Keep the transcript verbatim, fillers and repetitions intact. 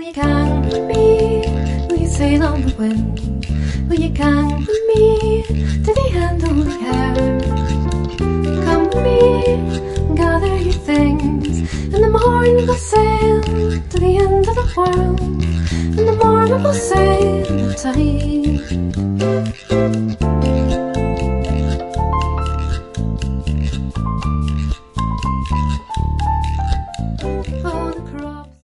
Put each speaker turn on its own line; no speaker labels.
you come with me? Will you sail on the wind? Will you come with me to the end of the air? Come with me, gather your things. In the morning we'll sail to the end of the world. In the morning we'll sail the tide.